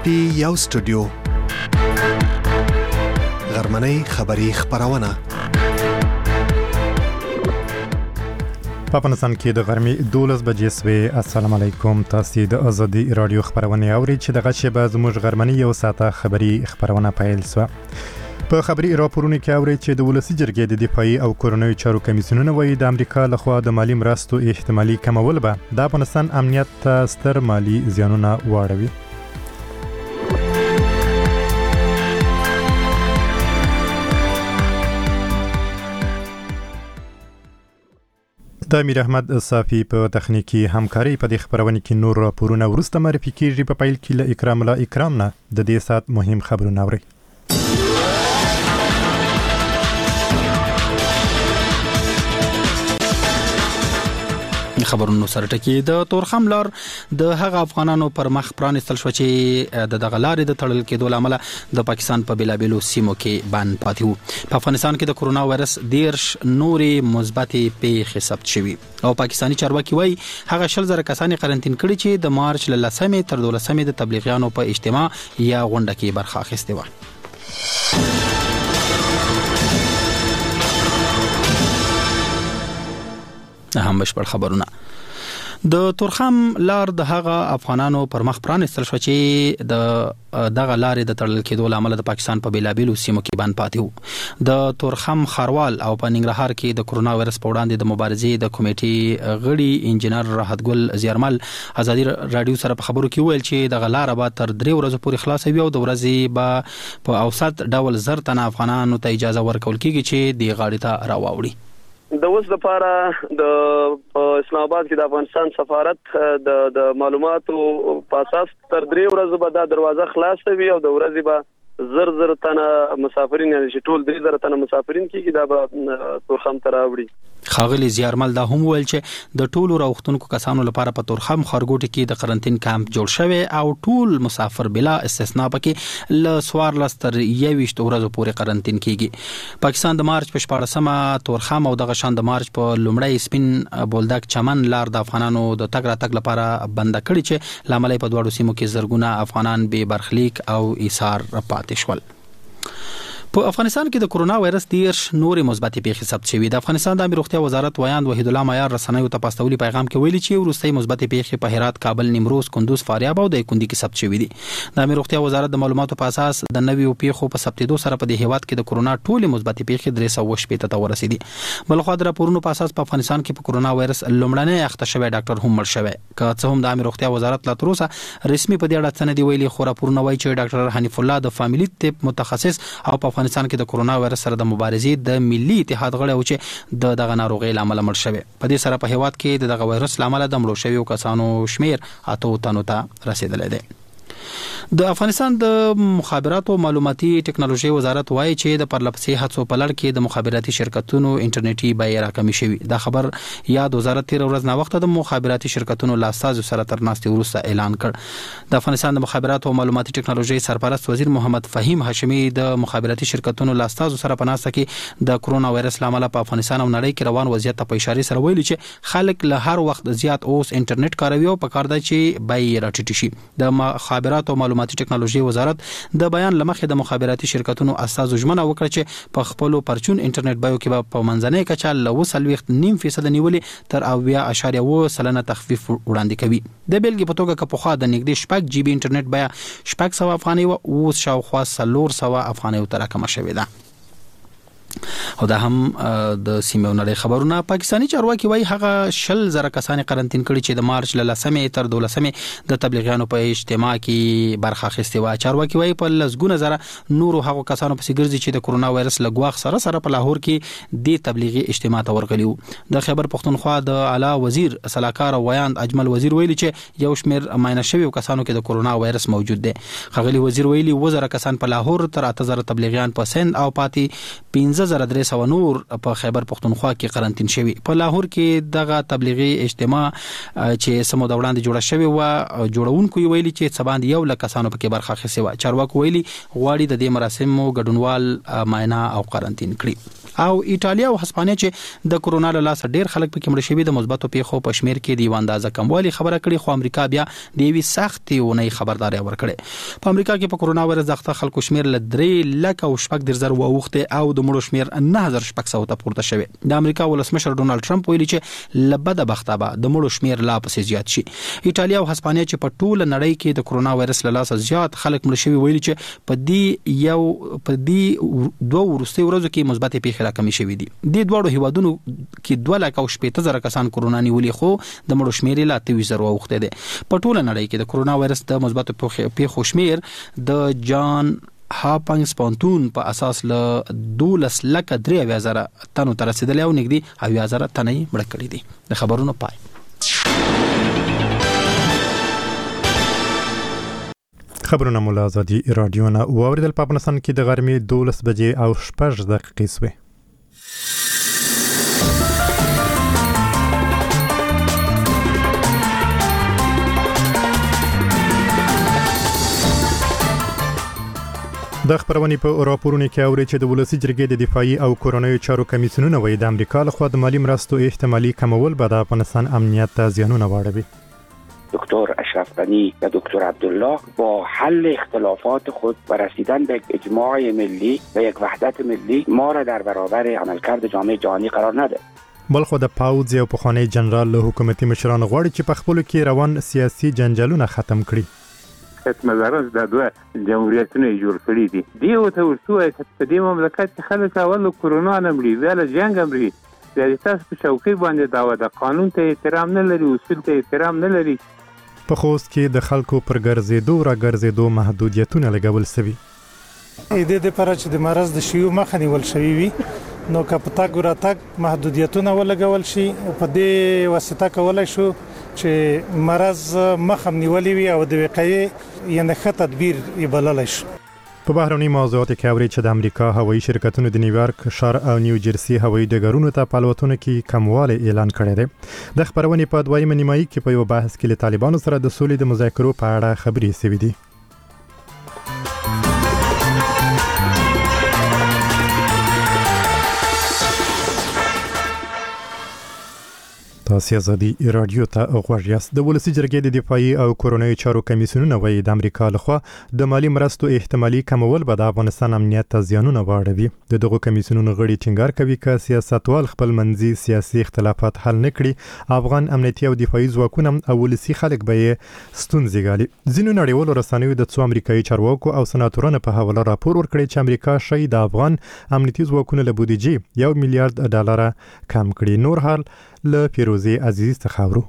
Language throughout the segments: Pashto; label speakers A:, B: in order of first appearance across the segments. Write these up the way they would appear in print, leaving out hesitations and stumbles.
A: پی یو سټوډیو غرمنۍ خبری خبرونه
B: په افغانستان کې د غرمې 12 بجې سوي. السلام علیکم. تاسو د ازادي رادیو خبرونه اورئ چې د غشې به زموږ غرمنۍ یو ساعته خبری خبرونه پیل شو. په خبري راپورونو کې اورئ چې د ولسی جرګې د دفاعي او کورونوي چارو کمیسیونونه وایي د امریکا لخوا د مالی مرستو احتمالي کمول به د افغانستان امنیت ته ستر مالی زیانونه واړوي. د امیر احمد صافي په تخنیکی همکاري په دې خبرونه کې نور راپورونه ورسته معرفي کیږي. په پیل کې له اکرام الله اکرام نه د دې سات مهم خبرونه اورئ.
C: خبرونو سره ټکی د تورخم لار د هغه افغانانو پر مخ پرانستل شو چې د دغه لارې د تړل کېدو لامل د پاکستان په بلابلو سیمو کې بند پاتې وو. په افغانستان کې د کرونا وایرس 10 نورې مثبتې پیښې ثبت شوې او پاکستانی چارواکي وایي هغه 100,000 کسان قرنټین کړي چې د مارچ ل 10 تر 12 د تبلیغیانو په اجتماع یا غونډه کې برخه اخیستې و. هم بشپړ خبرونه. د تورخم لار د هغه افغانانو پر مخ پرانستل شو چې دغه لارې د تړل کېدو لامل د پاکستان په بلابلو سیمو کې بند پاتې وو. د تورخم خاروال او په ننګرهار کې د کرونا وایرس په وړاندې د مبارزې د کمیټې غړي انجنیر راحت ګل زیارمل ازادي رادیو سره په خبرو کې ویل چې دغه لار به تر 3 ورځې پورې خلاصوي او د ورځې به په اوسط ډول 1000 تنه افغانانو ته اجازه ورکول کېږي چې د غاړې ته راوړي.
D: د اوس لپاره د اسلام آباد کې د افغانستان سفارت د معلوماتو په اساس تر 3 ورځې به دا دروازه خلاصوي او د ورځې به 1000 تنه مسافرین یعنی چې ټول 3000 تنه مسافرین کېږي دا به تورخم ته راوړي.
C: خاغلی زیارمل دا هم ویل چې د ټولو راوختونکو کسانو لپاره په تورخم خارګوټي کې د قرنټین کیمپ جوړ شوی او ټول مسافر بلا استثناء پکې ل 14 تر 21 ورځې پورې قرنټین کیږي. پاکستان د مارچ په 14مه تورخم او د غشان د مارچ په لومړی سپین بولدک چمن لار د افغانانو د تګ راتګ لپاره بند کړی چې لامل په دوړو سیمو کې زرګونه افغانان به برخلیک او ایثار پاتې شول. په افغانستان کې د کرونا وایرس 10 نورې مثبتې پیښې ثبت شوې. د افغانستان د امیر روغتیا وزارت ویاند وحید الله معیار رسنیو ته پاستولي پیغام کې ویلي چې وروستۍ مثبتې پیښې په هرات، کابل، نیمروز، کندوز، فاریاب او د کندي کې ثبت شوې دي. د امیر روغتیا وزارت د معلوماتو په اساس د نویو پیښو په ثبتېدو سره په دې هیواد کې د کرونا ټولې مثبتې پیښې 318 ته ورسېدي. بلخو د راپورونو په اساس په افغانستان کې په کرونا وایرس لومړنی اخته شوی ډاکټر هم مړ شوی. که څه هم د امیر روغتیا وزارت لا تر اوسه رسمي په دې اړه څه نه دی ویلي، خو راپورونه وایي چې ډاکټر حنیف الله د فامیلی طب متخصص او په افغانستان کې د کرونا وایرس سره د مبارزې د ملي اتحاد غړی او چې دغه ناروغي لامل مړ شوی. په دې سره په هیواد کې دغه وایرس لامل د مړو شویو کسانو شمیر 8 تنو ته رسیدلی دی. د افغانستان د مخابراتو او معلوماتي ټکنالوژي وزارت وایي چې د پرلپسې هڅو په لړ کې د مخابراتي شرکتونو انټرنیټي بیې راکمې شوې. دا خبر یاد وزارت 13 ورځ نه وخت د مخابراتي شرکتونو لاسازو سره تر ناستې وروسته اعلان کړ. د افغانستان د مخابراتو او معلوماتي ټکنالوژي سرپرست وزیر محمد فهیم هاشمي د مخابراتي شرکتونو لاسازو سره په ناسته کې د کرونا وایرس لامل په افغانستان او نړۍ کې روان وضعیت ته په اشاره سره ویلي چې خلک له هر وخت زیات اوس انټرنیټ کاروي او په کار دی چې بیې راټیټ شي. د مخابراتو او معلوماتي ټکنالوژي وزارت د بیان لمخې د مخابراتي شرکتونو اساس ژمنه وکړه چې په خپل پرچون انټرنیټ بیو کې په منځنۍ کچه ل 2.5% نیولې تر 0.2% تخفیف وړاندې کوي. د بیلګې په توګه که پخوا د نږدې 6 جی بي انټرنیټ بیا 600 افغانۍ او اوس شاوخوا 300 افغانۍ ته راکمه شوې ده. او دا هم د سیمه نړۍ خبرونه. پاکستانی چارواکي وایي هغه 100,000 کسان قرنټین کړي چې د مارچ ل 10 تر 12 د تبلیغیانو په اجتماع کې برخه اخیستې و. چارواکي وایي په لسګونه زره نورو هغو کسانو پسې ګرځي چې د کرونا وایرس له ګواښ سره په لاهور کې د تبلیغي اجتماع ته ورغلي وو. د خیبر پښتونخوا د اعلی وزیر صلاحکار ویاند اجمل وزیر ویلي چې یو شمېر معاینه شویو کسانو کې د کرونا وایرس موجود دی. خغلی وزیر ویلي 1000 کسان په لاهور تر 8000 تبلیغیان په سند او پاتې 15300 نور په خیبر پختونخوا کې قرنطین شوي. په لاهور کې دغه تبلیغي اجتماع چې سمو د وړاندې جوړه شوی و جوړونکو ویلي چې څباند 1 لک کسانو پکې برخه اخیستې و. چارواکو ویلي غواړي د دې مراسمو ګډونوال معاینه او قرنطین کړي. او ایتالیا او هسپانیا چې د کورونا له لاسه ډیر خلک پکې مړ شوي د مثبتو پیښو په شمیر کې د اندازه کموالی خبره کړي، خو امریکا بیا د یوې سختې ونې خبرداري ورکړي. په امریکا کې په کورونا وایرس ځخته خلکو شمیر ل 3 لک او شپږ درزر واوخته او د مړو شمیر 9600 ته پورته شوی. د امریکا ولسمشر ډونالد ټرمپ ویلي چې لبد بختابه د مړو شمیر لا پسې زیات شي. ایتالیا او هسپانیا چې په ټوله نړۍ کې د کورونا وایرس له لاسه زیات خلک مړ شوي ویلي چې په دې دوه ورستي ورځو کې مثبت پیښې راکمې شوې دي. د دوه هیوادونو کې 2 لک او 18000 کسان کورونا نیولي، خو د مړو شمیر لا 23000 واوخته دي. په ټوله نړۍ کې د کورونا وایرس د مثبت پیښو شمیر د جان هاپنګز پونتون په اساس له 12 لک 3000 تنو تر رسیدلی او نږدې 8000 تنې مړ کړي دي. د خبرونو پای.
B: خبرونه مولا آزادي رادیو نه واوریدل. په افغانستان کې د غرمې 12 بجې او 6 دقیقې شوې. د خبرونې په راپورونو کې اوري چې د ولسی جرګې د دفاعي او کورونایي چارو کمیسیونونه وایي د امریکا لخوا د مالی مرستو احتمالي کمول به د افغانستان امنیت ته زیانونه واړوي.
E: دکتر اشرف غنی و دکتر عبدالله با حل اختلافات خود و رسیدن به یک اجماع ملی و یک وحدت ملی ما را در برابر عملکرد جامعه جهانی قرار نده.
B: بلخو د پاوځ یو پخوانی جنرال له حکومتي مشران غواړي چې په خپل کې روان سیاسي جنجالونه ختم کړي.
F: مزارز د دوه جمهوریتونو جوړ کړی دي. دی او ته ورسوه په دې مملکت کې خلک اول کورونا نه مړي، بیا له جنګ مړي. د تاسو په شوکې باندې دا د قانون ته احترام نه لري، اصول ته احترام نه لري.
B: په خوست کې د خلکو پر ګرځېدو را ګرځېدو محدودیتونه لګول شوي.
G: د دې پر چې د مرز د شیو مخه نیول شوی وي، نو که په تاګ را تاګ محدودیتونه ولګول شي او په دې واسطه کولای شو چې مرز مخه نیولې وي او د وقایې یعنی ښه تدبیر یې بللی شي.
B: په بهرني موضوعاتو کې اوري چې د امریکا هوایي شرکتونو د نیویارک ښار او نیو جرسي هوایي ډګرونو ته په الوتنو کې کموالی اعلان کړی دی. د خبرونې په دویمه نیمایي کې په یو بحث کې له طالبانو سره د سولې د مذاکرو په اړه خبرې شوې دي. تاسو آزادي رادیو ته غوږ یاست. د ولسی جرګې د دفاعي او کورونایي چارو کمیسیونونه وایي د امریکا لخوا د مالی مرستو احتمالي کمول به د افغانستان امنیت ته زیانونه واړوي. د دغو کمیسیونونو غړي ټینګار کوي چې سیاستوال خپل منځي سیاسي اختلافات حل نه کړي، افغان امنیتي او دفاعي ځواکونه او ولسی خلک به یې ستونزې ګالي. ځینو نړیوالو رسنیو د څو امریکایي چارواکو او سناتورانو په حواله راپور ورکړی چې امریکا شاید د افغان امنیتي ځواکونو له بودیجې $1 میلیارډ کم کړي. نور حال له فیروزی عزیز څخه اورو.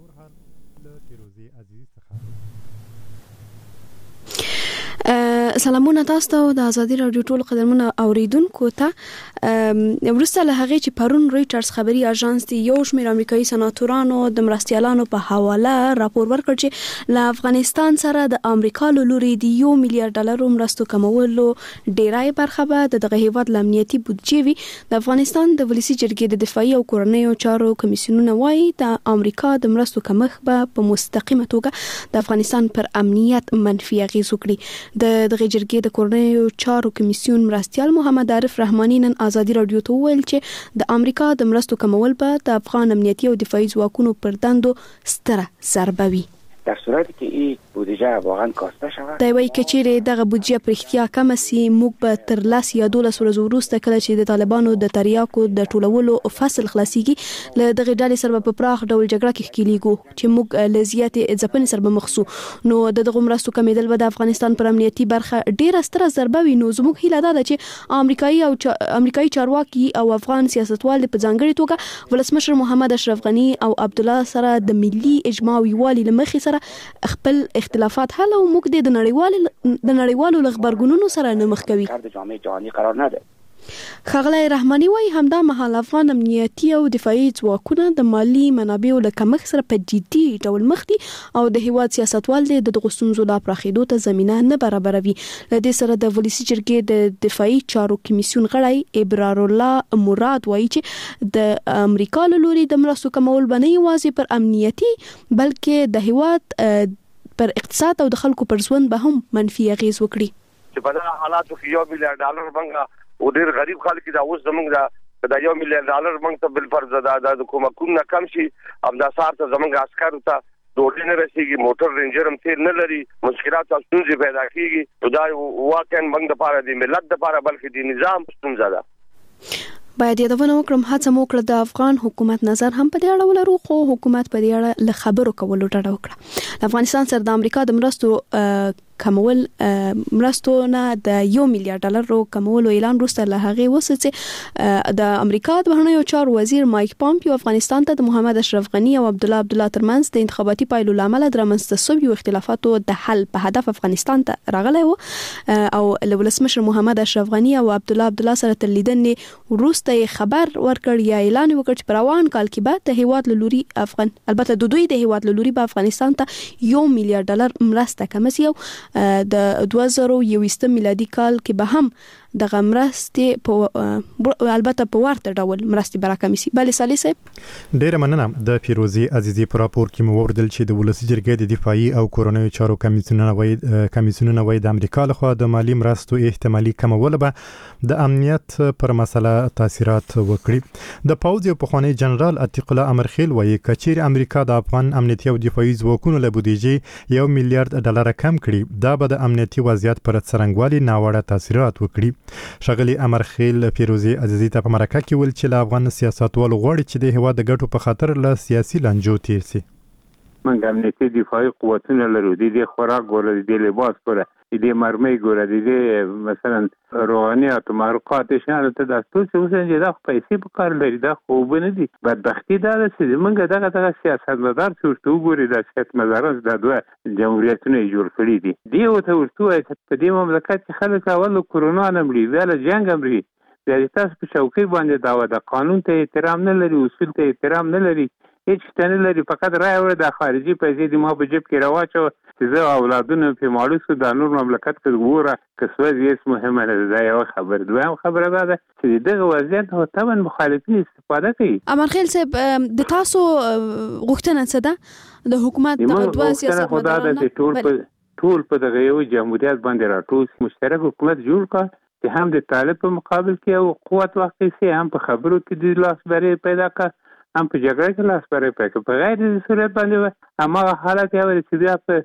H: سلامونه تاسو ته د ازادي رادیو ټول قدرمنه اوریدونکو ته. ورسته له هغه چې پرون رويټرز خبري اژانس دی یو شمېر امریکایي سناتورانو د مرستيالانو په حواله راپور ورکړ چې له افغانستان سره د امریکا له لوري د $1 میلیارډ مرستو کمولو ډیرای برخه به دغه هیواد امنیتي بودجې وي. د افغانستان د ولسی جرګې د دفاعي او کورنیو چارو کمیسیونونه وایي د امریکا د مرستو کمښت به په مستقیمه توګه د افغانستان پر امنیت منفي اغیز وکړي. د جرګې د کورنیو چارو کمیسیون مرستيال محمد عارف رحماني نن ازادي رادیو ته ویل چې د امریکا د مرستو کمول به د افغان امنیتي او دفاعي ځواکونو پر دندو ستره ضربه وي.
E: در صورتی که این بودجه واقعا کاسته شود
H: دا وایي چې چیرې دغه بودجه پر اختیار کم سي موږ به تر 10 یا 12 ورځې وروسته کله چې د طالبانو د تریاکو د ټولولو فصل خلاصيږي له دغه ډلې سره په پراخ ډول جګړه کې ښکېلیږو چې موږ لزیاتې ځپنې سره مخ شو. نو دغه مرستو کمیدل به د افغانستان پر امنیتي برخه ډیره ستره ضربه وي. نو زموږ هیله ده چې امریکایي چارواکي او افغان سیاستوال په ځانګړي توګه ولسمشر محمد اشرف غنی او عبدالله سره د ملي اجماع ویوالي لمخې خپل اختلافات حل او موږ د نړیوالو خبرګونونو سره نه مخ کوي.
E: د جامعه جهانی قرار نده.
H: ښاغلی رحماني وايي همدا مهال افغان امنیتي او دفاعي ځواکونه د مالی منابعو له کمښت سره په جدي ډول مخ دي او د هیواد سیاستوال د دغو ستونزو لا پراخېدو ته زمینه نه برابروي. له دې سره د ولسي جرګې د دفاعي چارو کمیسیون غړی ابرار الله مراد وايي چې د امریکا له لوري د مرستو کمول به نه یوازې پر امنیتي بلکې د هیواد پر اقتصاد او د خلکو پر ژوند به هم منفي اغیز وکړي.
I: چې په دغه حالاتو کې $1 ملیارډ بنګه او ډېر غریب خلک دا اوس زمونږ د $1 ملیارډ بنګ ته بل فرض د کومکونه کم شي ام دا سار ته زمونږ عسكر ته ډوډۍ نه رسیږي موټر رینجر هم تیر نه لري مشکلات او ستونزې پیدا کیږي دا واقعا بنګ د لپاره د ملت د لپاره بلکې د نظام ستونزه ده.
H: باید یادونه وکړم هڅه مو کړه د افغان حکومت نظر هم په دې اړه ولرو خو حکومت په دې اړه له خبرو کولو ډډه وکړه. افغانستان سره د امریکا د مرستو کمول مرستو نه د $1 ملیارډ کمولو اعلان وروسته له هغه وسه چې د امریکا د بهرنیو چارو وزیر مایک پامپیو افغانستان ته د محمد اشرف غنی او عبد الله ترمنځ د انتخاباتي پایلو لامل د رامنځته شویو اختلافاتو د حل په هدف افغانستان ته راغلی و او ولسمشر محمد اشرف غنی او عبد الله سره تر لیدنې وروسته خبر ورکړ یا اعلان وکړ چې په روان کال کې به د هیواد له لوري البته د دوی د هیواد له لوري په افغانستان ته $1 ملیارډ مرسته کمسي او د 2021 میلادي کال کې به هم د مرستې په البته په ورته ډول مرستې براکمې سي. بل صالح صاحب
B: ډیره مننه. د فیروزي عزیزي پر راپور کې مو وردل چې د ولسي جرګې د دفاعي او کورونیو چارو کمیسیونونه وایي د امریکا لخوا د مالی مرستو احتمالي کمول به د امنیت پر مسله تاثیرات وکړي. د پوځ یو پخوانی جنرال عتیق الله امرخیل وایي کچیر امریکا د افغان امنیتي او دفاعي ځواکونو له بودیجې $1 ملیارډ کم کړي دا به د امنیتي وضعیت پر څرنګوالي ناوړه تاثیرات وکړي. شغلی امرخیل فیروزي عزیزي ته په مرکه کې ول چې افغان سیاستوال غواړي چې د هوا د ګټو په خاطر له سیاسي لانجو تیر سي.
F: من امنیتي دفاعي قوتونه لرو د خوراک ګوره د لباس ګوره د مرمۍ ګوره د مثلا روحانيات او معرقات شان ته د ټول څه وسنجه د پیسې په کار لري دا خو به نه دي بدبختی دا چې موږ دغه سیاستمدار څو ګوري د سیاستمداران د دوه جمهوریتونه جوړ کړی دي دی او ته ورته په دې مملکت کې خلک اول کرونا نه مړي ویل جنگ امري د تاسو په چوکۍ باندې دا د قانون ته احترام نه لري اصول ته احترام نه لري هیڅ څه نه لري فقط راوړ د خارجي پیسې د ما په جیب کې راواچو چې زه اولادونه په ماړو سو د نور مملکت کې وګوره کسوه یې مهمه نه ده یو خبر دوه خبره ده چې دغه وضعیت هو تمن مخالفین استفاده کوي.
H: امرخیل صاحب د تاسو غوښتنه څه ده د حکومت د دوه سیاستمدارانو
F: ټول په دغه یو جمهوریت باندې راټول مشترک حکومت جوړ کړ چې هم د طالب په مقابل کې او قوت واقع سي هم په خبرو کې د لاس بری پیدا کړ هم په جګړه کې لاس بری پیدا کړ په غیر د صورت باندې هغه حالت یو چې بیا په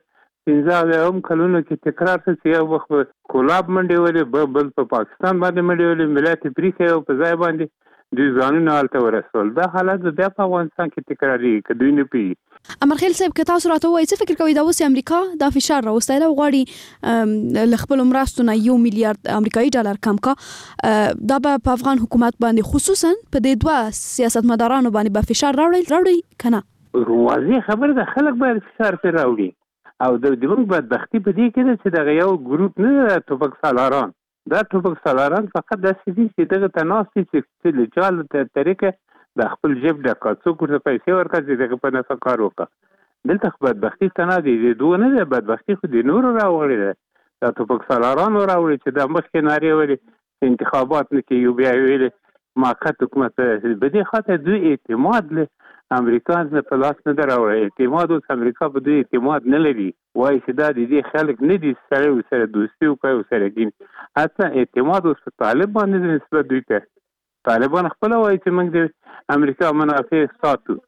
F: 15 کلونو کې تکرار شي یو وخت کولاب منډي ولې بل په پاکستان باندې منډي ولې ملت افریقا او په ځای باندې د ځانونو حالت ورسول دا حالت بیا په افغانستان کې تکراری کدوې نه پی.
H: امرخیل صاحب که تاسو راته وایي څه فکر کوئ دا اوس امریکا دا فشار راوستای دا غواړي ل خپل مرستو نه $1 ملیارډ امریکایي ډالر کم کا دا په افغان حکومت باندې خصوصا په دې دوه سیاستمدارانو باندې به فشار راوړي کنه
F: واضح خبر ده خلک باید فشار پر راوړي او د دې بدبختی په دې کې چې دغه یو ګروپ نه توپک سالاران دا توپک سالاران فقط د سړي چې دغه تناسي چې له چال ته طریقه د خپل جیب د کاڅو کوته پیسې ورکړي دغه په نفع کار وکړه دلته بدبختی تنه دي دوه نه ده بدبختی خو د نور راوړي ده د توپک سالاران راوړي چې د مخکې ناری وړي انتخابات نه کې یو بیا ویل موقت حکومت به دې خاطر دوی اعتماد له امریکا نه په لاس نه دراوړي اعتماد اوس امریکا په دوی اعتماد نه لري وایي چې دا دې خلک نه دي سره دوستي او سره دین حتی اعتماد اوس په طالب باندې نسبت دوی ته طالبان خپل وایي چې موږ د امریکا منافع ساتو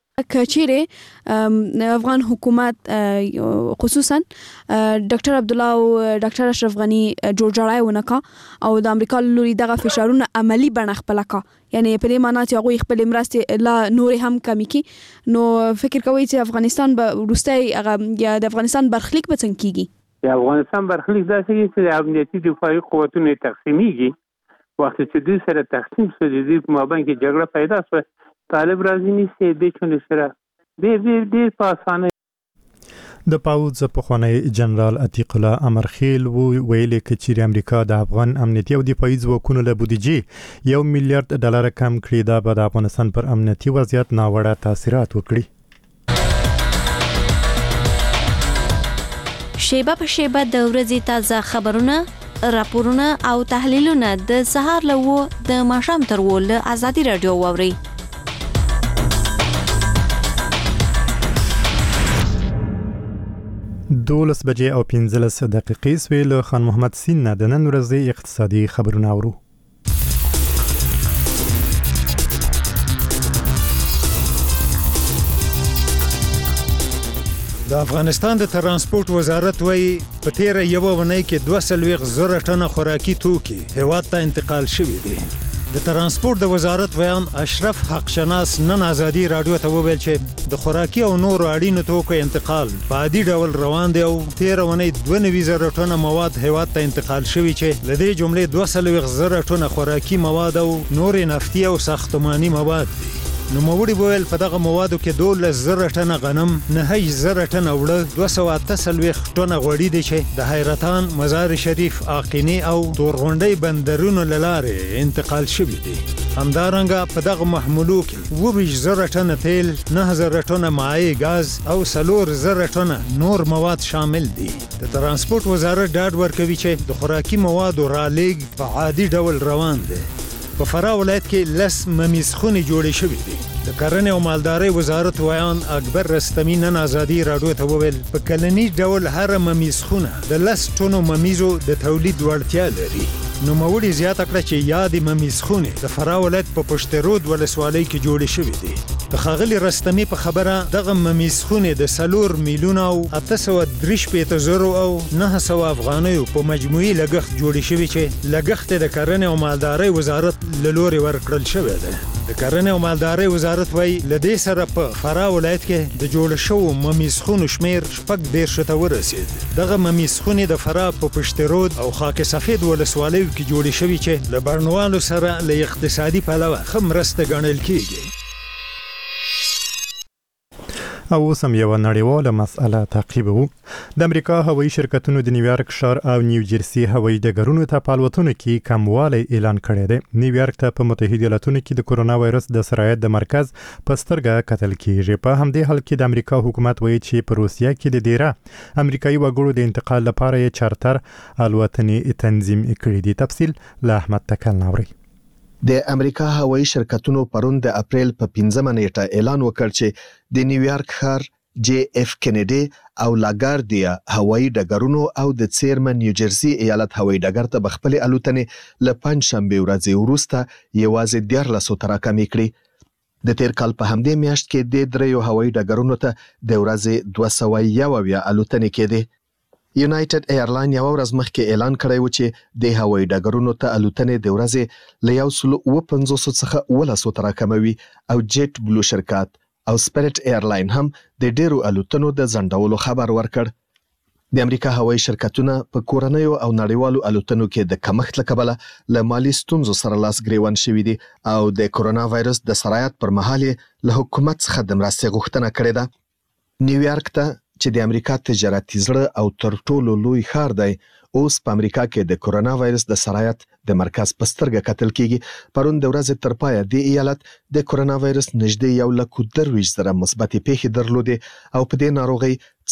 H: کچیره افغان حکومت خصوصا ډاکټر عبد الله او ډاکټر اشرف غنی جوړجاړای ونکا او د امریکا لوري دغه فشارونه عملی بڼه خپل کا یعنی په دې معنی چې هغه خپل مرستې لا نور هم کمی کی نو فکر کوي چې افغانستان به ورستای یا د افغانستان برخلیک به څنګه کیږي
F: یا افغانستان برخلیک داسې چې امنیتي دفاعي قوتونه تقسیمیږي وخت چې دوی سره تقسیم شي د دې مابین کې جګړه پیدا شوه طالب راځي نشي به چونه سره به په اسانه
B: د پاوځ پخوانی جنرال عتیق الله امرخیل ویلي چې امریکا د افغان امنیتي او دفاعي ځواکونو له بودیجې $1 میلیارډ کم کړي دا به د افغانستان پر امنیتي وضعیت ناوړه تاثیرات وکړي.
J: شیبه په شیبه د ورځې تازه خبرونه، راپورونه او تحلیلونه د سهار له د ماښام تر له آزادي رادیو واوري.
B: 12 بجې او 15 دقیقې سوې له خان محمد سین نه د نن ورځې اقتصادي خبرونه اورو.
K: د افغانستان د ترانسپورت وزارت وایي په تیره یوه اونۍ کې 2,000 ټنه خوراکي توکي هیواد ته انتقال شوي دي. د ترانسپورت د وزارت ویان اشرف حقشناس نن آزادي رادیو ته وویل چې د خوراکي او نورو اړینو توکو انتقال په عادي ډول روان دی او تیره اونۍ 92,000 ټنه مواد هیواد ته انتقال شوي چې له دې جملې 2,000 ټنه خوراکي مواد او نور نفتي او ساختماني مواد دي. نو موړي ویل په دغه موادو کې 12,000 ټنه غنم، 9,000 ټنه وړه، 248 ټنه غوړي دي چې د حیرتان، مزار شریف، آقینی او تورغونډۍ بندرونو له لارې انتقال شوي دي. همدارنګه په دغه محمولو کې 20,000 ټنه تیل، 9,000 ټنه مایع ګاز او 4,000 ټنه نور مواد شامل دي. د ترانسپورت وزارت ډاډ ورکوي چې د خوراکي موادو رالېږد په عادي ډول روان دی. په فراه ولایت کې 10 ممیزخونې جوړې شوې دي. د کرنې او مالدارۍ وزارت ویان اکبر رستمی نن آزادي رادیو ته وویل په کلنی ډول هر ممیزخونه د 10 ټنو ممیزو د تولید وړتیا لري. نو موړي زیاته کړه چې یادې ممیزخونې د فراه ولایت په پشت رود ولسوالۍ کې جوړې شوې دي. د ښاغلي رستمی په خبره دغه ممیزخونې د 4 میلیون او 863,000 او 900 افغانیو په مجموعي لګښت جوړې شوې چې لګښت د کرنې او مالدارۍ وزارت له لوري ورکړل شوی دی. د کرنې او مالدارۍ وزارت وایي له دې سره په فراه ولایت کې د جوړ شوو ممیزخونو شمیر 14 ته ورسید. دغه ممیزخونې د فراه په پشت رود او خاک سفید ولسوالیو کې جوړې شوې چې له بڼوالو سره له اقتصادي پلوه ښه مرسته ګڼل کېږي.
B: او سم یو نړیواله مسأله تعقیبو. د امریکا هوایي شرکتونو د نیویارک ښار او نیوجرسي هوایي ډګرونو ته په الوتنو کې کموالی اعلان کړی دی. نیویارک ته په متحده ایالاتونو کې د کرونا وایرس د سرایت د مرکز په سترګه کتل کیږي. په همدې حال کې د امریکا حکومت وایي چې په روسیه کې د ډیره امریکایي وګړو د انتقال لپاره یې چارتر الوتنې تنظیم کړې دي. تفصیل له احمد تکل ناوري.
A: د امریکا هوایي شرکتونو پرون د اپریل په 15 نیټه اعلان وکړ چې د نیویارک ښار، جی اف کینیډي او لاګاردیا هوایي ډګرونو او د څیرمن نیوجرسي ایالت هوایي ډګر ته بخپل الوتنې له پنځشنبه ورځې وروسته یوازې 14 ته راکمې کړې. د تیر کال په همدې میاشت کې د دریو هوایي ډګرونو ته د ورځې 201 الوتنې کېدې. یونایټډ ایرلاین یو ورځ مخکې اعلان کړی و چې د هوایي ډګرونو ته الوتنې د ورځې له 150 څخه 12 ته راکموي او جیټ بلو شرکت او سپیرټ ایرلاین هم د ډیرو الوتنو د ځنډولو خبر ورکړ. د امریکا هوایي شرکتونه په کورنیو او نړیوالو الوتنو کې د کمښت له کبله له مالی ستونزو سره لاس ګریوان شوي دي او د کرونا وایرس د سرایت پر مهال له حکومت څخه د مرستې غوښتنه کړې ده. نیویارک ته چې د امریکا تجارتي زړه او تر ټولو لوی ښار دی، اوس په امریکا کې د کرونا وایرس د سرایت د مرکز په سترګه کتل کیږي. پرون د ورځې تر پایه د ایالت د کرونا وایرس نږدې 1,23,000 مثبتې پیښې درلودې او په دې ناروغۍ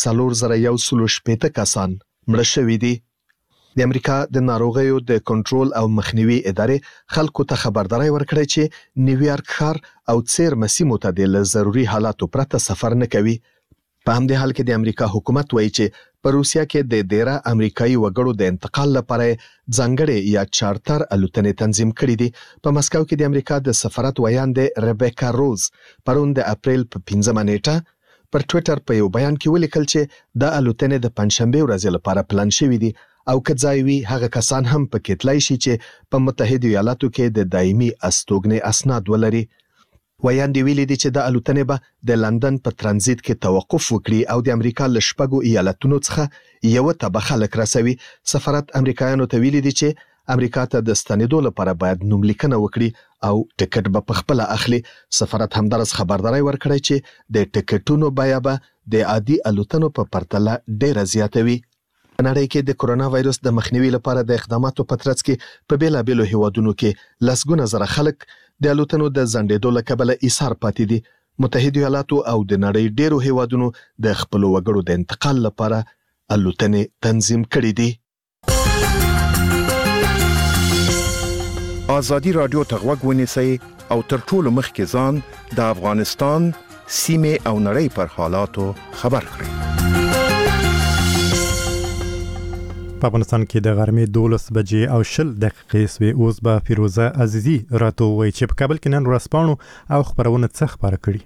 A: 4,160 کسان مړه شوي دي. د امریکا د ناروغیو د کنټرول او مخنیوي ادارې خلکو ته خبرداري ورکړې چې نیویارک ښار او څیرمه سیمو ته د ضروري حالاتو پرته سفر نه کوي. په همدې حال کې د امریکا حکومت وایي چې په روسیه کې د 13 امریکایي وګړو د انتقال لپاره ځانګړې یا چارتر الوتنې تنظیم کړې دي. په مسکو کې د امریکا د سفارت ویاند ریبیکا روز پرون د اپریل په 15 نیټه پر ټوئیټر په یو بیان کې ولیکل چې د الوتنې د پنځشنبه ورځې لپاره پلان شوی دي او که ځای وي هغه کسان هم پکې تلای شي چې په متحده ایالاتو کې د دایمي استوګنې اسناد ولري. ویاندې ویلي دي چې د الوتنې به د لندن په ترانزیت کې توقف وکړي او د امریکا له 6 ایالتونو څخه یو ته خلک رسوي. سفارت امریکایانو ته ویلي دي چې امریکا ته د ستنېدو لپاره باید نوملیکنه وکړي او ټیکټ به پخپله اخلي. سفارت همدارس خبرداري ورکړی چې د ټیکټونو بیه به د عادي الوتنو په پرتله ډیره زیاته وي. په نړۍ کې د کرونا وایروس د مخنیوي لپاره د اقداماتو په ترڅ کې په بیلابېلو هیوادونو کې لسګونه زره خلک د الوتنو د ځنډېدو له کبله ایثار پاتې دي. متحده ایالاتو او د نړۍ ډیرو هیوادونو د خپل وګړو د انتقال لپاره الوتنې تنظیم کړې دي.
L: آزادي رادیو ته غوږ ونیسئ او تر ټولو مخکې ځان د افغانستان سیمې او نړۍ پر حالاتو خبر کړئ.
B: په افغانستان کې د غرمې 12 بجې او 10 دقیقې سوي. اوس به فیروزه عزیزی راته وایي چې په کابل کې نن ورځپاڼو او خبرونه څه خبره کړي.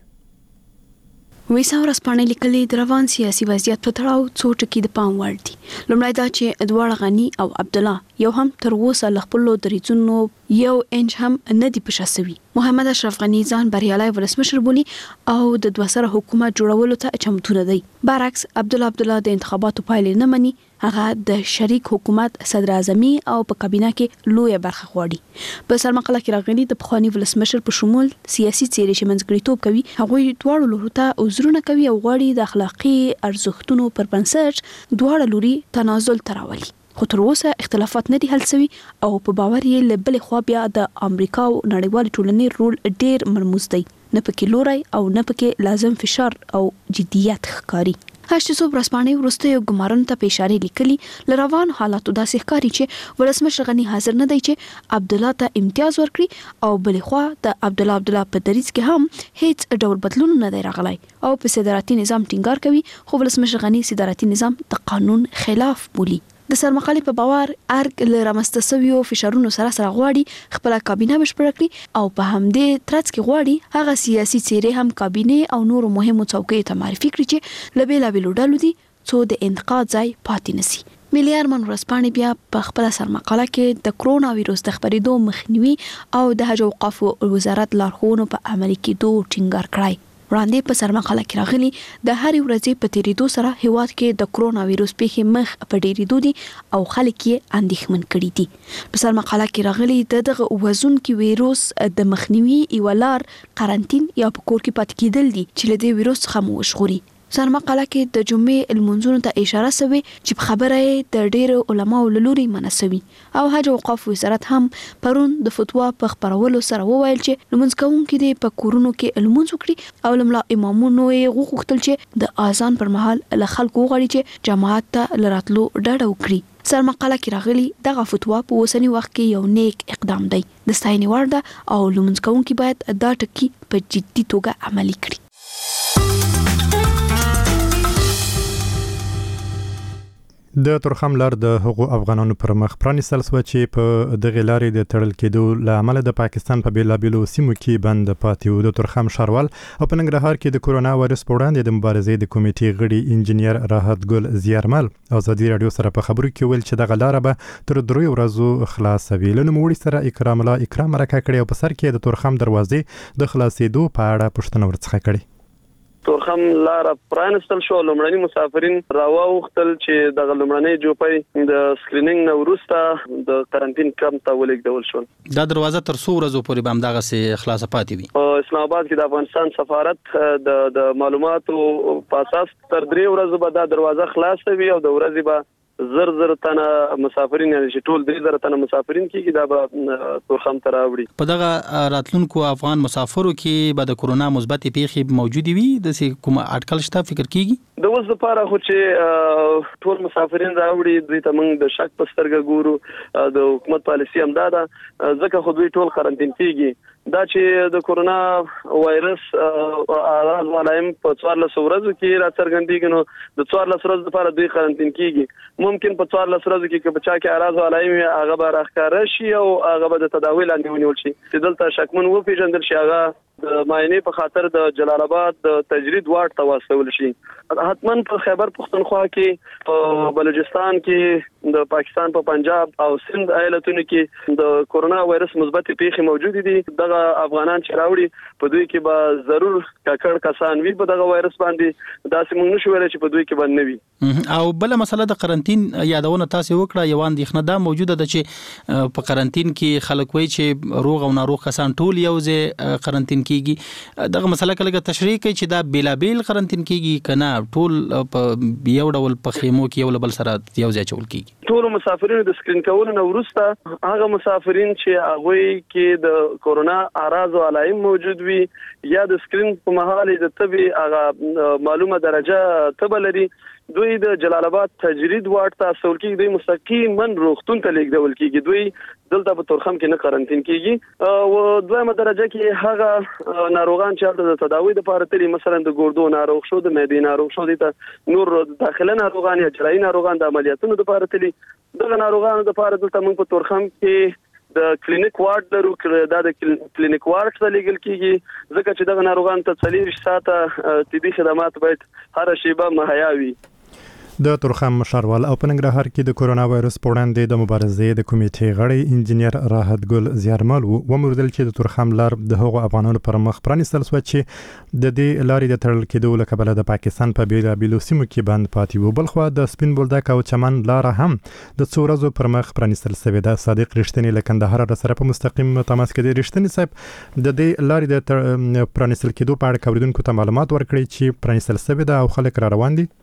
H: ویسا ورځپاڼې لیکلي د روان سیاسي وضعیت په تړاو څو ټکي د پام وړ دي. لومړی دا چې ادوار غنی او عبد الله یو هم تر اوسه له خپل دریځونو یو انچ هم نه دی پښاسوي. محمد اشرف غنی ځان بریالي ولسمشر بولي او د دوه سره حکومت جوړولو ته چمتو دی. برعکس عبد الله د انتخاباتو پایلې نه مني. هغه د شریک حکومت صدر اعظمي او په کابینه کې لوی برخه غواړي. په سرمقاله کې راغلي د پخوانی ولسمشر په شمول سیاسي څیرې چې منځګړیتوب کوي هغه دواړو لورو ته عذرونه کوي او غواړي د اخلاقی ارزښتونو پر بنسټ دواړه لوري تنازل تراولي. خو تر اوسه اختلافات نه دي حل شوي او په باور یې لبل خو بیا د امریکا او نړیوال ټولنې رول ډیر مرموز دی. نه پکې لوري او نه پکې لازم فشار او جديت ښکاري. هاشتو برسپانې ورسته یو ګمارن ته اشاره لیکلي لروان حالاتو داسې ښکاري چې ولسمشر غنی حاضر نه دی چې عبد الله ته امتیاز ورکړي او بلخوا د عبد الله په دریځ کې هم هیڅ ډول بدلون نه دی راغلی او په صدارتي نظام ټینګار کوي. خو ولسمشر غنی صدارتي نظام د قانون خلاف بولي. د سرمقالې په باور ارګ له رامستسویو فشارونو سره غواړي خپل کابینه بشپړ کړي او په همدې ترڅ کې غواړي هغه سیاسي څیرې هم کابینه او نور مهمو څوکۍ ته معرفي کړي چې لبیلابېلو ډلو دي څو د انتقاد ځای پاتې نشي. ملي ارمان ورځپاڼې بیا په خپل سرمقاله کې د کرونا وایروس د خبرېدو مخنیوي او د حج او اوقاف وزارت لارښوونو په عملي کېدو ټینګار کړی. وړاندې په سرمقاله کې راغلي د هرې ورځې په تیریدو سره هیواد کې د کرونا وایروس پیښې مخ په ډیریدو دي او خلک یې اندېښمن کړي دي. په سرمقاله کې راغلي دغه وزن کې وایروس د مخنیوي یو لار قرنټین یا په کور کې پاتې کېدل دي چې له دې وایروس څخه مو وژغوري. سرمقاله کې د جمعې المنځونو ته اشاره شوی چې خبره د ډېر علماو له لوري منسوي او حج او اوقاف وزارت هم پرون د فتوا په خبرولو سره وویل چې لمونځ کوونکي د پکورونو کې لمونځ وکړي او لملا امامونو یې غوښتل چې د اذان پر مهال له خلکو غواړي چې جماعت ته لراتلو ډډه وکړي. سرمقاله کې راغلي دغه فتوا په اوسنی وخت کې یو نیک اقدام دی د ستاینې وړ ده او لمونځ کوونکي باید دا ټکی په جدي توګه عملي کړي.
B: د تورخم لار د هغو افغانانو پر مخ پرانیستل شو چې په دغه لارې د تړل کېدو لامل د پاکستان په بیلابېلو سیمو کې بند پاتې و. د تورخم ښاروال او په ننګرهار کې د کورونا وایرس په وړاندې د مبارزې د کمیټې غړي انجنیر راحت ګل زیارمل ازادي رادیو سره په خبرو کې ویل چې دغه لار به تر 3 ورځو خلاصوي. له نوموړي سره اکرام الله اکرام مرکه کړې او په سر کې د تورخم دروازې د خلاصېدو په اړه پوښتنه ورڅخه کړې.
D: تورخم لار پرانستل شو. لومړني مسافرین راوختل چې د لومړنۍ جوپۍ د سکرینینګ نو وروسته د قرنټین کمپ ته ولېږدول شو.
C: دا دروازه تر 100 ورځې پورې به همدغه سي خلاصه پاتې وي.
D: په اسلام آباد کې د افغانستان سفارت د معلوماتو په اساس تر 3 ورځې به دا دروازه خلاصه وي او د ورځې به زر تنه مسافرین یعنی چې ټول 3000 تنه مسافرین کېږي دا به تورخم ته راوړي.
C: په دغه راتلونکو افغان مسافرو کې به د کورونا مثبت پیښې موجود وي د کوم اټکل شته فکر کیږي
D: د اوس لپاره خو چې ټول مسافرین راوړي دوی ته موږ د شک په سترګه ګورو. د حکومت پالیسي هم دا ده ځکه خو دوی ټول قرنټین کیږي. دا چې د کورونا وایرس اعراض علایم په 14 ورځو کې راڅرګندېږي نو د 14 ورځې لپاره دوی قرنټین کیږي. ممکن په 14 ورځو کې بچا کې اعراض علایم هغه به راښکاره شي او هغه به د تداوی لاندې ونیول شي. چې دلته شکمن و پیژندل شي هغه د معاینې په خاطر د جلال آباد د تجرید وارد ته واستول شي. حتمن په خیبر پختونخوا کې په بلوچستان کې د پاکستان په پنجاب او سند ایالتونو کې د کورونا وایرس مثبت پیښې موجود دي. دغه افغانان چې راوړي په دوی کې به ضرور ککړ کسان وي په دغه وایرس باندې. دا سیمون نشو ویل چې په دوی کې باندې وي.
C: او بل مسله د قرنټین یادونه تاسو وکړه. یوان د خندا موجوده ده چې په قرنټین کې خلک وایي چې روغ او ناروغ کسان ټول یو ځای قرنټین کیږي. دغه مسله کله تشریح کوي چې دا بیلابیل قرنټین کیږي کنه ټول په یو ډول په خیمو کې یو بل سره یو ځای چول کیږي.
D: ټول مسافرینو د سکرین کولو نه وروسته هغه مسافرین چې هغه کې د کورونا اعراض او علائم موجود وي یا د سکرین په محل د طبي هغه معلومه درجه تب لري دوی د جلال آباد تجرید وارد ته سول کېږي. دوی مستقیما روغتون ته لیږدول کېږي. دوی دلته په تورخم کې نه قرنټین کېږي. او دویمه درجه کې هغه ناروغان چې د تداوی لپاره تلي مثلا د ګردو ناروغ شو د معدې ناروغ شو د نور داخله ناروغان یا جراحي ناروغان د عملیاتونو لپاره تلي دغه ناروغانو لپاره دلته موږ په تورخم کې د کلینیک وارد لرو. دا د کلینیک وارد ته لیږل کېږي ځکه چې دغه ناروغان ته 40 ساعته طبي خدمات باید هر شیبه مهیا وي.
B: د تورخم مشروال او په ننګرهار کې د کورونا وایرس په وړاندې د مبارزې د کمیټې غړی انجنیر راحت ګل زیارمل ومردل چې د تورخم لار د هغو افغانانو پر مخ پرانیستل شو چې د دې لارې د تړل کېدو له کبله د پاکستان په بیلابیلو سیمو کې بند پاتې وو. بل خو د سپین بولدک او چمن لار هم د څو ورځو پر مخ پرانیستل شوې ده. صادق رښتینی له کندهار سره په مستقیم تماس کې دی. رښتینی صاحب د دې لارې د پرانیستل کېدو په اړه اوریدونکو ته معلومات ورکړي چې پرانیستل شوې ده او خلک را روان دي.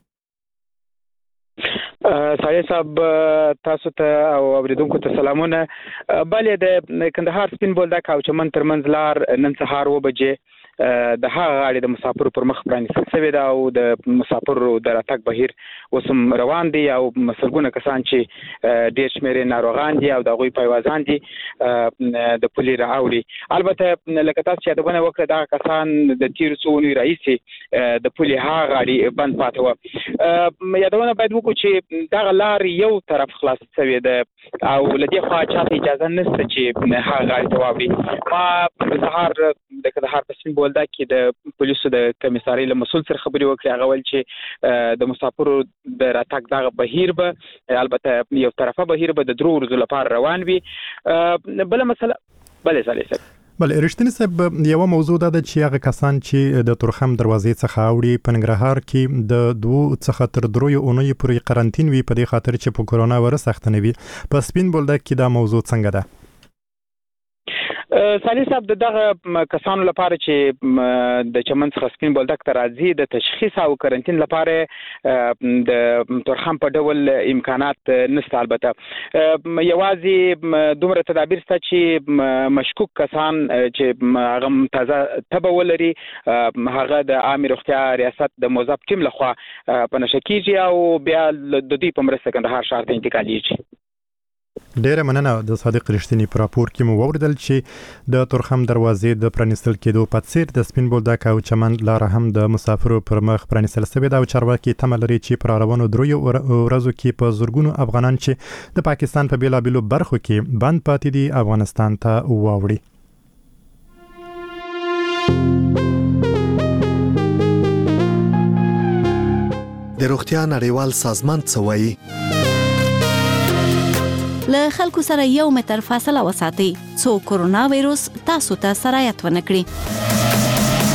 E: سایه صاحب تاسو ته او اوریدونکو ته سلامونه. بلې د کندهار سپین بولدک او چمن ترمنځ لار نن سهار 9 بجې د هغه غاړې د مسافرو پر مخ پرانیستل شوې ده او د مسافرو د راتګ بهیر اوسم روان دي او مسلګونه کسان چې ډېر شمېر ناروغان دي او د هغوی پیوازان دي د پولي راوړي. البته لکه تاسو چې یادونه وکړه دغه کسان د تېرو څو اونیو راهیسې د پولي هغه غاړې بند پاتې وه. یادونه باید وکړو چې دغه لار یو طرف خلاص شوې ده او له دې خوا چاته اجازه نشته چې هغه غاړې ته واوړي. ما د سهار د کندهار په سپین بولدک کې د پولیسو د کمیسارۍ له مسؤل سره خبرې وکړې. هغه ویل چې د مسافرو د راتګ دغه بهیر به البته یو طرفه بهیر به د 3 ورځو لپاره روان وي. بل مسله بلې صالح
B: بل رښتینی صاحب یو موضوع ده چې هغه کسان چې د تورخم دروازې څخه اوړي په ننګرهار کې د 2 څخه تر 3 اونۍ پورې قرنټین وي په دې خاطر چې په کورونا وایرس اخته نه وي. په سپین بولدک کې دا موضوع څنګه ده؟
E: سالي صاحب دغه کسانو لپاره چې د چمن څخه سپین بولدک ته راځي د تشخیص او قرنټین لپاره د تورخم په ډول امکانات نشته. البته یوازې دومره تدابیر شته چې مشکوک کسان چې هغه تازه تبه ولري هغه د عامه روغتیا ریاست د موظف ټیم لخوا په نشه کېږي او بیا د دوی په مرسته کندهار ښار ته انتقالیږي.
B: ډیره مننه. د صادق رښتینی پر راپور کې مو ووردل چې د تورخم دروازې د پرانیستل کېدو په څیر د سپین بولدک او چمن لار هم د مسافرو پر مخ پرانیستل شوې ده او چارواکي تمه لري چې پر روانو 3 ورځو کې په زورګونو افغانان چې د پاکستان په بیلابیلو برخو کې بند پاتې دي افغانستان ته واوړي.
A: د روغتیا نړیوال سازمان څه وایي؟
J: له خلکو سره 1 متر فاصله وساتئ څو کورونا وایرس تاسو ته سرایت ونه کړي.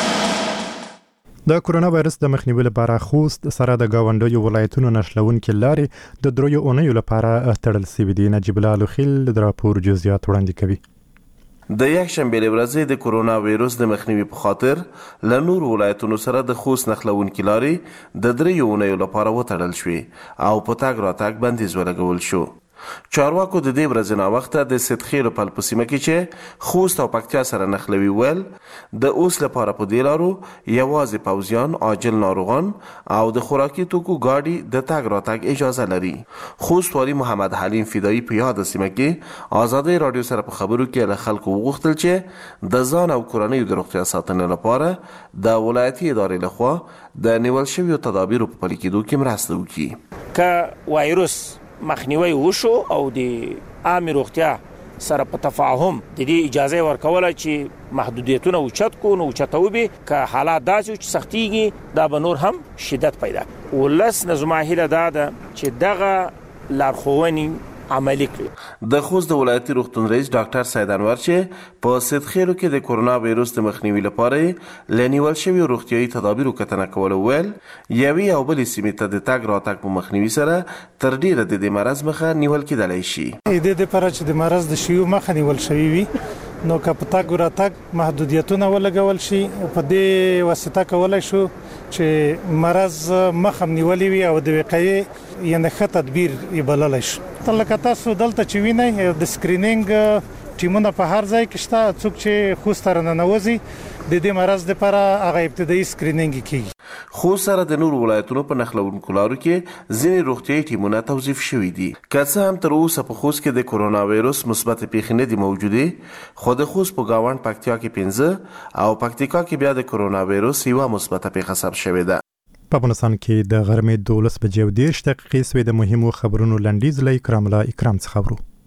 B: د کورونا وایرس د مخنیوي لپاره خوست سره د گاونډیو ولایتونو نښلونکې لارې د 3 اونیو لپاره تړل شوې دي. نجیب الله لوخیل د راپور جزئیات وړاندې کوي.
M: د یکشنبه ورځې د کورونا وایرس د مخنیوي په خاطر له نور ولایتونو سره د خوست نښلونکې لارې د 3 اونیو لپاره وتړل شوې او په تګ راتګ بندیز ولګول شو. چارواکو د دې ورځې نه وخته د سیدخیلو په پلسیمه کې چې خوست او پکتیا سره نښلوي ول د اوس لپاره په دې لارو یوازې پوځیان، عاجل ناروغان او د خوراکي توکو ګاډي د تګ راتګ اجازه لري. خوست والي محمد حلیم فدایی په یاد سیمه کې آزادۍ رادیو سره په خبرو کې له خلکو وغوښتل چې د ځان او کورنۍ د روغتیا ساتنې لپاره د ولایتي ادارې لخوا د نیول شویو تدابیرو په پلي کېدو کې مرسته وکړي.
N: که وایرس مخنیوي وشو او د عامه روغتیا سره په تفاهم د دې اجازه ورکوله چې محدودیتونه اوچت کو نو اوچتوبي که حالات داسې چې سختيږي دا به نور هم شدت پیدا ولس نظم هله دا ده چې دغه لارښوونې عملي کړي.
M: د خوست د ولایتي روغتون رئیس ډاکټر سید انور چې په سیدخیلو کې د کورونا وایروس د مخنیوي لپاره لنیول شوی روغتیايي تدابیرو کتنه کول ویل یوي او بلې سیمې ته د تګ راتګ په مخنیوي سره تر ډیره د مرز مخه نیول کېدلی شي.
G: د لپاره چې د مرز د شیو مخه نیول شوی وي نو که په تګ راتګ محدودیتونه ولګول شي په دې واسطه کولای شو چې مرز مخه نیولې وي او د وقایې یعنی ښه تدبیر یې بللی شو. لکه تاسو دلته چې وینئ د سکرینینګ ټیمونه په هر ځای کې شته. څوک چې خوست ته راننوځي د دې مرز لپاره هغه ابتدایي سکرینینګ کیږي.
M: خو سره د نور ولایتونو په نښلونکو لارو کې ځینې روغتیايي ټیمونه توظیف شوي دي. که څه هم تر اوسه په خوست کې د کورونا وایروس مثبت پیښې نه دي موجودې خو د خوست په ګاونډ پکتیا کې 15 او پکتیکا کې بیا د کورونا وایروس یوه مثبته پیښه ثبت شوې ده.
B: په افغانستان کې د غرمې 12 بجې او 10 دقیقې سوې د مهمو خبرونو لنډیز له اکرام څخه ورو.